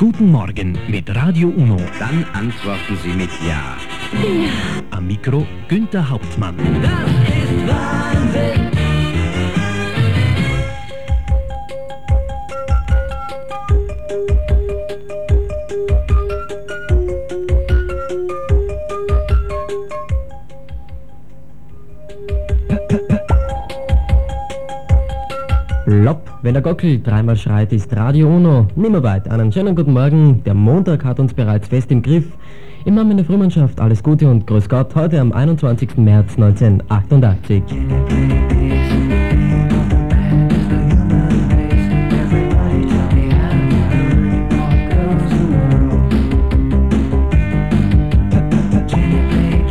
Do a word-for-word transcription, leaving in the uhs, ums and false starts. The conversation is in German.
Guten Morgen mit Radio Uno. Dann antworten Sie mit Ja. Ja. Am Mikro Günther Hauptmann. Das ist Wahnsinn. Lopp, wenn der Gockel dreimal schreit, ist Radio Uno nimmer weit. Einen schönen guten Morgen. Der Montag hat uns bereits fest im Griff. Im Namen der Frühmannschaft alles Gute und grüß Gott heute am einundzwanzigsten März neunzehnhundertachtundachtzig.